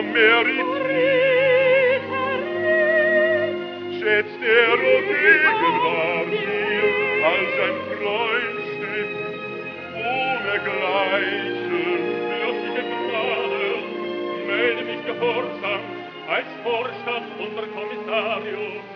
Schätzt er Gegenwart hier als ein Freund steht, ohne Gleichen. Fürstliche Gnade, melde mich gehorsam als Vorstand unser Kommissarius.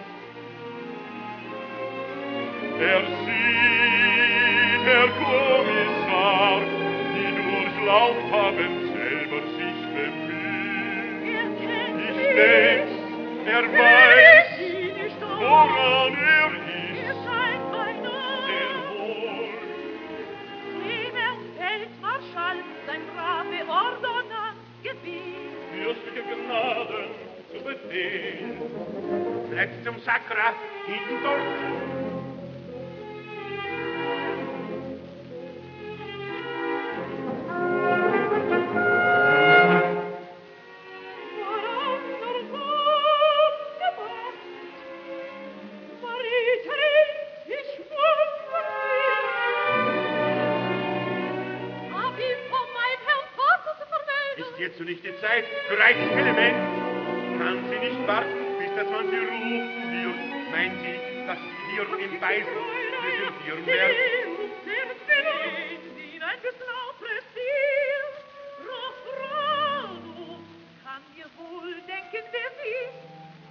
Sieht, Herr Kommissar, die durchlaucht haben, selber sich bemüht. Ich denk's, weiß, woran ist. Er scheint bei Nacht. Sehr wohl. Dem Feldmarschall sein brave Ordonnanz gebiet. Fürstliche Gnaden zu Befehl. Bleibt zum Sakra, hinten dort. Jetzt nicht die Zeit für ein Element. Kann sie nicht warten, bis dass man sie rufen wird. Meint sie, dass hier im Beisel präsentieren werden? Kann mir wohl denken, wer sie ist.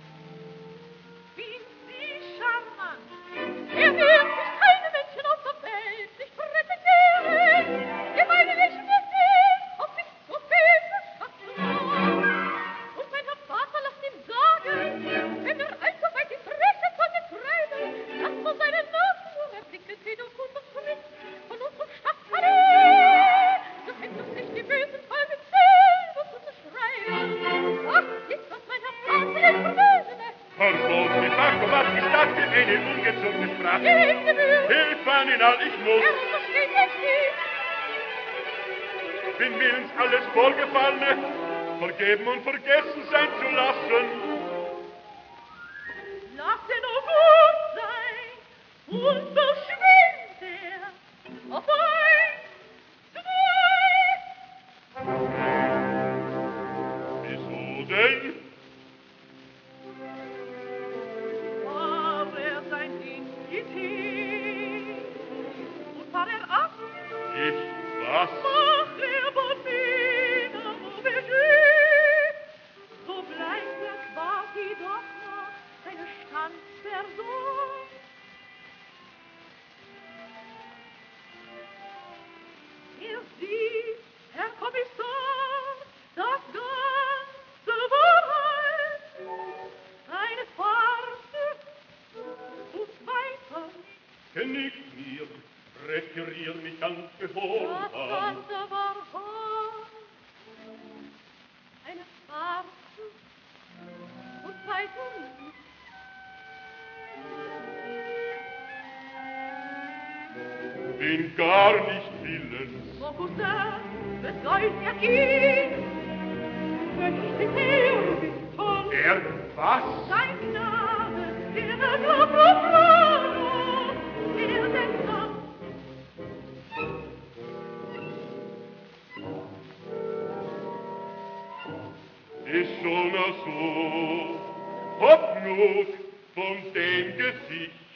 Bin sie charmant. Er wird sich keine Menschen auf der Welt nicht präsentieren. Er meine nicht mehr sehen, ob sich so viel verschaffen und mein Herr Vater lasst ihm sagen, wenn er allzu weit Interesse von mir treibe, lasst man seine Natur erblicken, wie du gut und Schritt von unserer Stadt Calais. So kennt uns nicht die bösen Teufel selber zu schreien. Ach, ist das mein Herr Vater in Vermögene? Pardon, die Paco, was ist das für eine ungezogene Sprache? Hilf an ihn all, ich muss. Er versteht es nicht. Bin willens, alles Vorgefallene vergeben und vergessen sein zu lassen. Lass ihn nur gut sein und verschwind er auf ein, zwei. Wieso denn? War er sein Dignität und war er ab? Ich was? Macht er Bottina, wo wir gehen, so bleibt er quasi doch noch seine Standsperson. Er sieht, Herr Kommissar, das ganze Wahrheit, eine Farce und weiter. Genickt mir, retirier mich ganz Das gehorsam. ganze Wahrheit, eine Farce und weiter nicht. Bin gar nicht willens. Mon Cousin, besäumt er ihn, möchte er toll. Er was? Sein Knabe, der Glabrano, der denkt an. Ist schon so, Hoffnung von dem Gesicht.